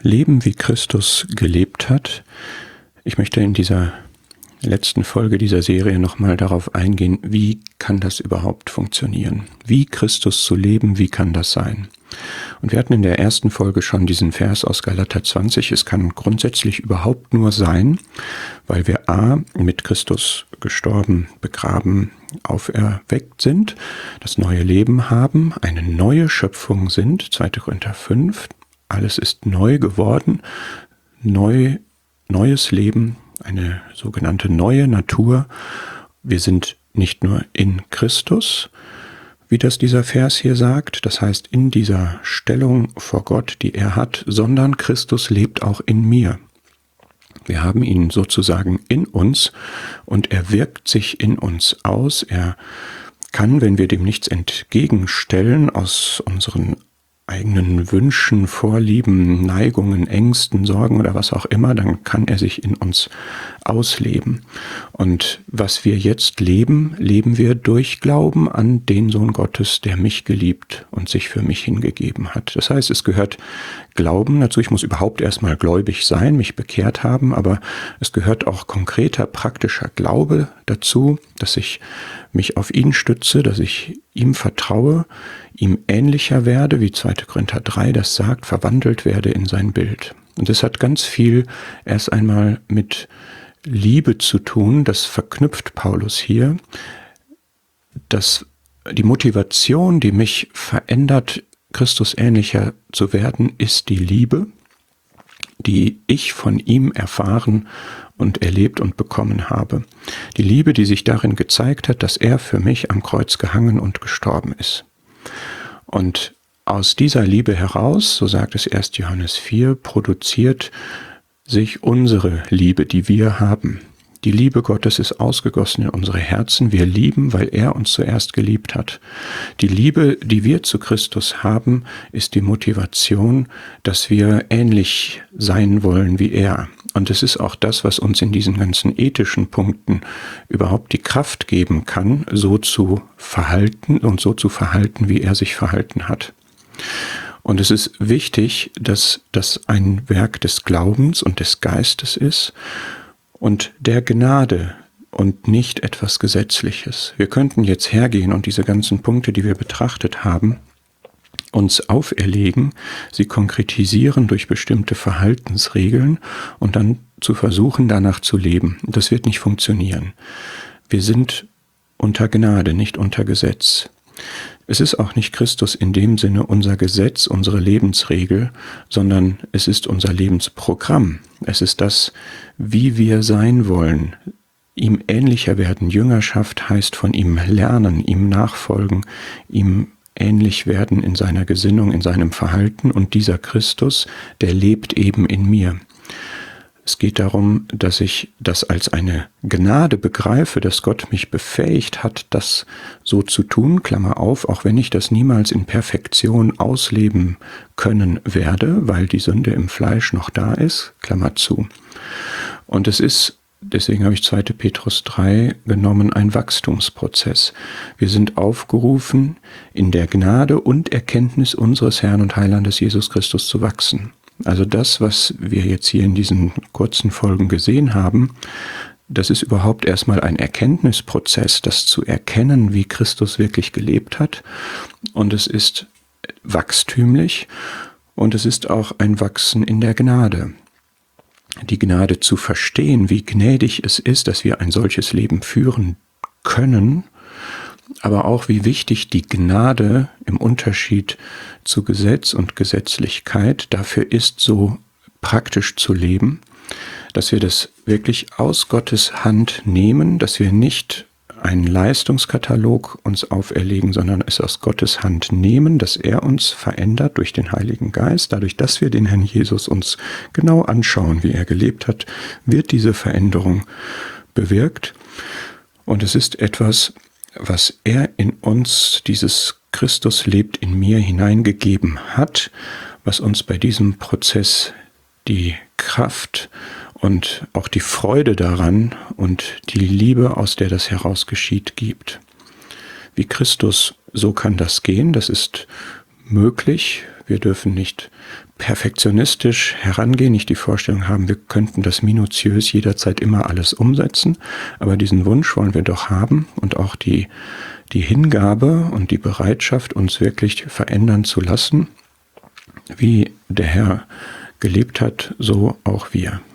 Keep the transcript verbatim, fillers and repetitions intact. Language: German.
Leben, wie Christus gelebt hat. Ich möchte in dieser letzten Folge dieser Serie nochmal darauf eingehen, wie kann das überhaupt funktionieren? Wie Christus zu leben, wie kann das sein? Und wir hatten in der ersten Folge schon diesen Vers aus Galater zwanzig. Es kann grundsätzlich überhaupt nur sein, weil wir a. mit Christus gestorben, begraben, auferweckt sind, das neue Leben haben, eine neue Schöpfung sind, zweiter Korinther fünf, alles ist neu geworden, neu, neues Leben, eine sogenannte neue Natur. Wir sind nicht nur in Christus, wie das dieser Vers hier sagt, das heißt in dieser Stellung vor Gott, die er hat, sondern Christus lebt auch in mir. Wir haben ihn sozusagen in uns und er wirkt sich in uns aus. Er kann, wenn wir dem nichts entgegenstellen, aus unseren eigenen Wünschen, Vorlieben, Neigungen, Ängsten, Sorgen oder was auch immer, dann kann er sich in uns ausleben. Und was wir jetzt leben, leben wir durch Glauben an den Sohn Gottes, der mich geliebt und sich für mich hingegeben hat. Das heißt, es gehört Glauben dazu. Ich muss überhaupt erstmal gläubig sein, mich bekehrt haben, aber es gehört auch konkreter, praktischer Glaube dazu, dass ich mich auf ihn stütze, dass ich ihm vertraue, ihm ähnlicher werde, wie zweiter Korinther drei das sagt, verwandelt werde in sein Bild. Und das hat ganz viel erst einmal mit Liebe zu tun, das verknüpft Paulus hier, dass die Motivation, die mich verändert, Christus ähnlicher zu werden, ist die Liebe, die ich von ihm erfahren und erlebt und bekommen habe. Die Liebe, die sich darin gezeigt hat, dass er für mich am Kreuz gehangen und gestorben ist. Und aus dieser Liebe heraus, so sagt es erster Johannes vier, produziert sich unsere Liebe, die wir haben. Die Liebe Gottes ist ausgegossen in unsere Herzen. Wir lieben, weil er uns zuerst geliebt hat. Die Liebe, die wir zu Christus haben, ist die Motivation, dass wir ähnlich sein wollen wie er. Und es ist auch das, was uns in diesen ganzen ethischen Punkten überhaupt die Kraft geben kann, so zu verhalten und so zu verhalten, wie er sich verhalten hat. Und es ist wichtig, dass das ein Werk des Glaubens und des Geistes ist und der Gnade und nicht etwas Gesetzliches. Wir könnten jetzt hergehen und diese ganzen Punkte, die wir betrachtet haben, uns auferlegen, sie konkretisieren durch bestimmte Verhaltensregeln und dann zu versuchen, danach zu leben. Das wird nicht funktionieren. Wir sind unter Gnade, nicht unter Gesetz. Es ist auch nicht Christus in dem Sinne unser Gesetz, unsere Lebensregel, sondern es ist unser Lebensprogramm. Es ist das, wie wir sein wollen. Ihm ähnlicher werden. Jüngerschaft heißt von ihm lernen, ihm nachfolgen, ihm ähnlich werden in seiner Gesinnung, in seinem Verhalten. Und dieser Christus, der lebt eben in mir. Es geht darum, dass ich das als eine Gnade begreife, dass Gott mich befähigt hat, das so zu tun, Klammer auf, auch wenn ich das niemals in Perfektion ausleben können werde, weil die Sünde im Fleisch noch da ist, Klammer zu. Und es ist, deswegen habe ich zweiter Petrus drei genommen, ein Wachstumsprozess. Wir sind aufgerufen, in der Gnade und Erkenntnis unseres Herrn und Heilandes Jesus Christus zu wachsen. Also das, was wir jetzt hier in diesen kurzen Folgen gesehen haben, das ist überhaupt erstmal ein Erkenntnisprozess, das zu erkennen, wie Christus wirklich gelebt hat. Und es ist wachstümlich und es ist auch ein Wachsen in der Gnade. Die Gnade zu verstehen, wie gnädig es ist, dass wir ein solches Leben führen können, aber auch wie wichtig die Gnade im Unterschied zu Gesetz und Gesetzlichkeit dafür ist, so praktisch zu leben, dass wir das wirklich aus Gottes Hand nehmen, dass wir nicht einen Leistungskatalog uns auferlegen, sondern es aus Gottes Hand nehmen, dass er uns verändert durch den Heiligen Geist. Dadurch, dass wir den Herrn Jesus uns genau anschauen, wie er gelebt hat, wird diese Veränderung bewirkt. Und es ist etwas, was er in uns, dieses Christus lebt in mir, hineingegeben hat, was uns bei diesem Prozess die Kraft und auch die Freude daran und die Liebe, aus der das heraus geschieht, gibt. Wie Christus, so kann das gehen, das ist möglich. Wir dürfen nicht perfektionistisch herangehen, nicht die Vorstellung haben, wir könnten das minutiös jederzeit immer alles umsetzen. Aber diesen Wunsch wollen wir doch haben und auch die, die Hingabe und die Bereitschaft, uns wirklich verändern zu lassen, wie der Herr gelebt hat, so auch wir.